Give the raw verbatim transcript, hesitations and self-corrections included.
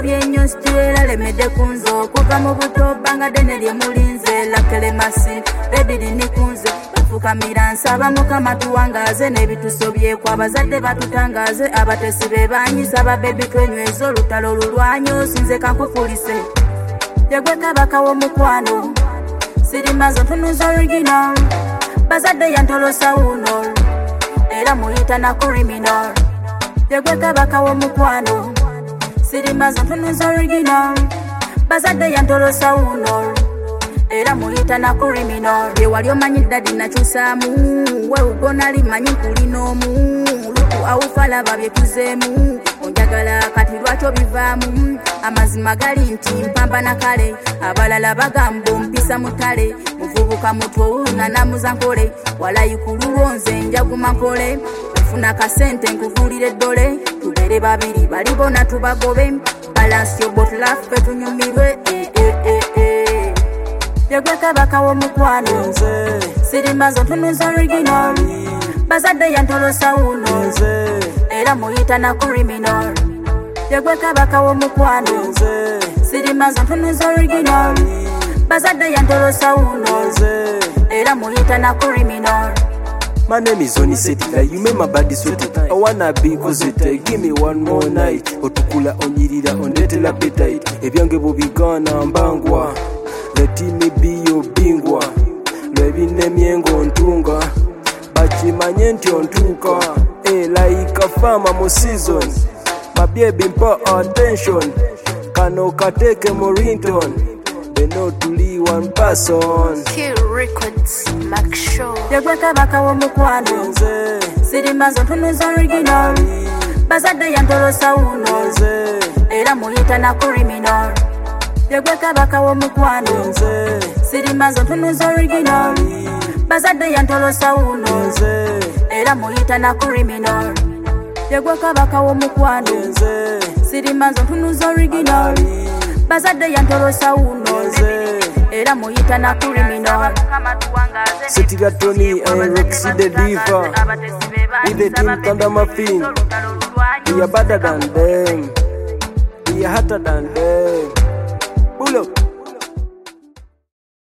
ngobye nnyo situera lemedde kunzo kuva mu buto bbanga ddene lye mulinze lakele masi bebiri ni kunze bafukamira nsaba mukama tuwangaze n'ebitusobyeko abazadde batutangaze abatesi be banyisa ababebi twenyweza olutalo lulwanyo sinze kankufulise yegwe kabaka w'omukwano sirimazo ntunuza original bazadde yantolosa wuno era muyita na criminal yegwe kabaka w'omukwano sirimazo ntunuza original bazadde yantolosa wuno era muyita na criminal bye wali omanyi ddadi nakyusaamu we ugona limanyi nkulinoomu luku awufalaba bye tuzeemu onjagala kati lwakyo bivaamu amazima gali nti mpamba na kale abalala bagamba ompisa mutale muvubuka mutwowuna namuza nkole walayikululo nze njaguma nkole nfuna akasente nkuvulira eddole tubere babiri bali bona tubagobe balance your bottle laffe tunyumirwe eh, eh, eh, eh. yegwe kabaka w'omukwano sirimazo ntunuza original bazadde yantolosa wuno era muyita na criminal yegwe kabaka w'omukwano sirimazo ntunuza original bazadde yantolosa wuno era muyita na criminal. My name is Oni Setita, you make my body sweat. I wanna be cosita, give me one more night. Otukula onyirira ondetela appetite. Ebyange bobigana mbangwa, let me be your bingwa. Lwebine myengo ntunga, bakimanye nti ontuuka. Eh, like a farmer mo season. My baby mpa attention, kano kateke mo ringtone. They know to leave one person. Kill Records, Mac Show. Yegwe kabaka w'omukwano sirimazo ntunuza original bazadde yantolosa wuno era muyita na criminal yegwe kabaka w'omukwano sirimazo ntunuza original bazadde yantolosa wuno era muyita na criminal yegwe kabaka w'omukwano sirimazo ntunuza original bazadde yantolosa wuno era muyita na criminal. Setita Tony and Roxy the Diva with the team Kanda Muffin. We are better than them, we are hotter than them.